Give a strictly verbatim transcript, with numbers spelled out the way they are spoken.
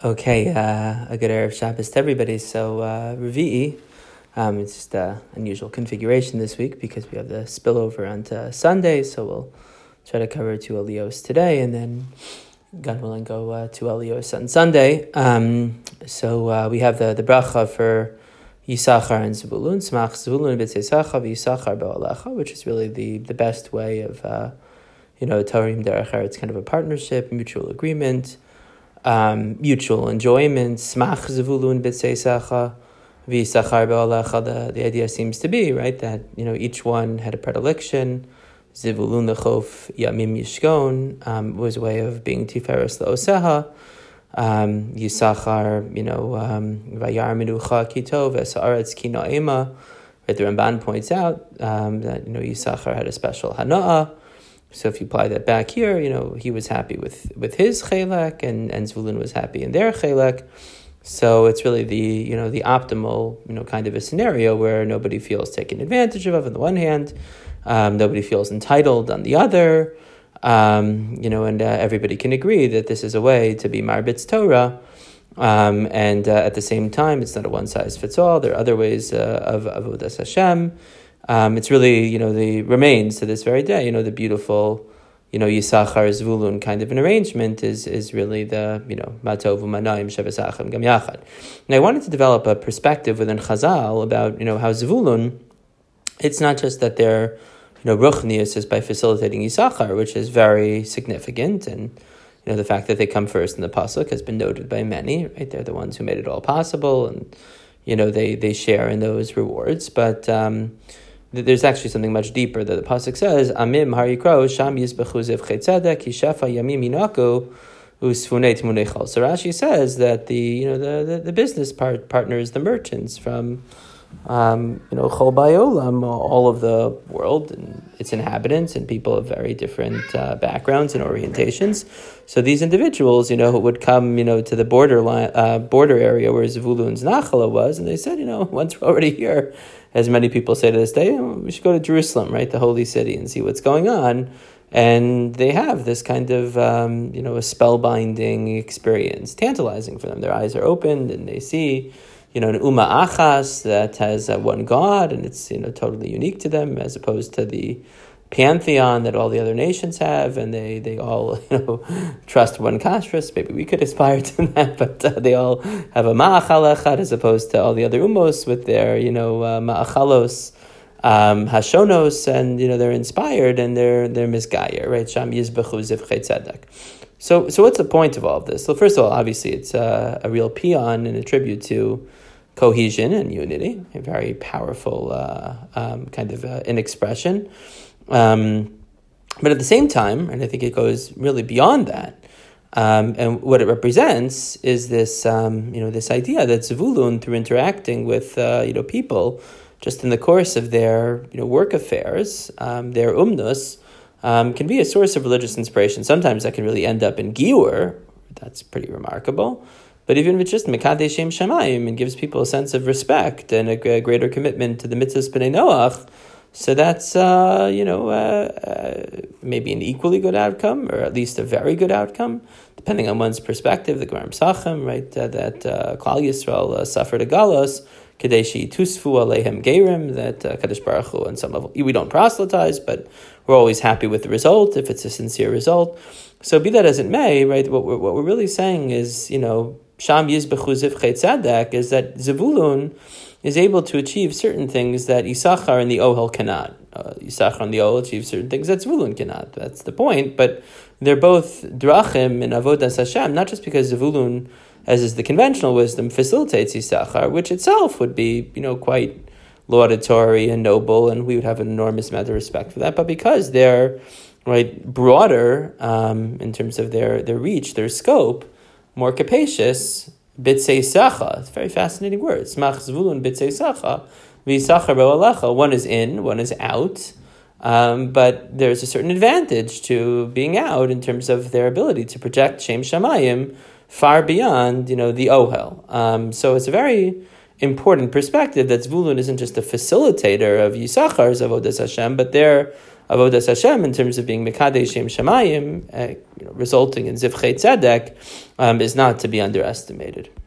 Okay, uh, a good Erev Shabbos to everybody. So, uh, Revi'i, um, it's just an unusual configuration this week because we have the spillover onto Sunday, so we'll try to cover two Aliyos today, and then, God willing, go uh, two Aliyos on Sunday. Um, so, uh, we have the, the bracha for Yisachar and Zvulun, Smach Zvulun b'Tzeisachar v'Yisachar b'Alecha, which is really the, the best way of, uh, you know, Torim Derech Eretz. It's kind of a partnership, mutual agreement. Um, mutual enjoyment, smach zvulun b'tzeisacha, v'yisachar be'alecha. The the idea seems to be right that you know each one had a predilection. Zivulun lechof yamim yishkon um, was a way of being tiferes leoseha. Um, Yisachar, you know, vayar menucha kitov esaaretz ki na'ema. Right, the Ramban points out um, that you know Yisachar had a special hana'ah. So if you apply that back here, you know, he was happy with, with his chelek, and, and Zvulun was happy in their chelek. So it's really the, you know, the optimal, you know, kind of a scenario where nobody feels taken advantage of on the one hand, um, nobody feels entitled on the other, um, you know, and uh, everybody can agree that this is a way to be marbitz Torah. Um, and uh, at the same time, it's not a one-size-fits-all. There are other ways uh, of avodas Hashem. Um, it's really, you know, the remains to this very day, you know, the beautiful, you know, Yisachar Zvulun kind of an arrangement is is really the, you know, Matov u'manayim shevasachem gam yachad. And I wanted to develop a perspective within Chazal about, you know, how Zvulun, it's not just that their, you know, ruchnius is by facilitating Yisachar, which is very significant, and, you know, the fact that they come first in the pasuk has been noted by many, right? They're the ones who made it all possible, and, you know, they, they share in those rewards, but, um, there's actually something much deeper that the pasuk says. Amim harikro sham yizbechu zev chetzedek hishafa yamim inaku usfunei tmunei. So Rashi says that the you know the, the, the business part, partners, the merchants from um, you know Chol Bayolam, all of the world and its inhabitants and people of very different uh, backgrounds and orientations. So these individuals, you know, would come, you know, to the border line, uh, border area where Zvulun's Nachala was, and they said, you know, once we're already here, as many people say to this day, we should go to Jerusalem, right, the holy city, and see what's going on. And they have this kind of, um, you know, a spellbinding experience, tantalizing for them. Their eyes are opened, and they see, you know, an Ummah Achas that has uh, one God, and it's, you know, totally unique to them, as opposed to the pantheon that all the other nations have, and they, they all, you know, trust one kashrus. Maybe we could aspire to that, but uh, they all have a ma'achal echad as opposed to all the other ummos with their, you know, uh, ma'achalos, um, hashonos, and, you know, they're inspired and they're they're misgayer, right? Sham yizbechu zivchei tzedek. So, so what's the point of all of this? So first of all, obviously, it's a, a real peon and a tribute to cohesion and unity, a very powerful uh, um, kind of uh, an expression. Um, but at the same time, and I think it goes really beyond that, um, and what it represents is this, um, you know, this idea that Zvulun, through interacting with, uh, you know, people, just in the course of their, you know, work affairs, um, their umnus, um, can be a source of religious inspiration. Sometimes that can really end up in giur. That's pretty remarkable. But even if it's just Mekadei Shem Shamayim, it gives people a sense of respect and a, a greater commitment to the mitzvahs B'nai Noach. So that's, uh, you know, uh, uh, maybe an equally good outcome, or at least a very good outcome, depending on one's perspective. The Gemara Pesachim, right, uh, that uh, Klal Yisrael uh, suffered a galus, Kadeshi Tusfu Alehem Gerim, that uh, Kadosh Baruch Hu, on some level, we don't proselytize, but we're always happy with the result, if it's a sincere result. So be that as it may, right, what we're, what we're really saying is, you know, Sham Yizbechu Zivchei Tzedek, is that Zvulun is able to achieve certain things that Yisachar and the Ohel cannot. Uh, Yisachar and the Ohel achieve certain things that Zvulun cannot. That's the point. But they're both drachim in avodas Hashem, not just because Zvulun, as is the conventional wisdom, facilitates Yisachar, which itself would be, you know, quite laudatory and noble, and we would have an enormous amount of respect for that. But because they're right broader um, in terms of their their reach, their scope, more capacious. Bitzei sacha, it's a very fascinating word. Smach zvulun bitzei sacha, v'yisachar be'alecha. One is in, one is out, um, but there's a certain advantage to being out in terms of their ability to project Shem Shamayim far beyond, you know, the Ohel. Um, so it's a very important perspective that Zvulun isn't just a facilitator of Yisachar's avodas Hashem, but they're a avodas Hashem in terms of being Mekadesh Shem Shamayim, uh, you know, resulting in Zivchei Tzedek, um, is not to be underestimated.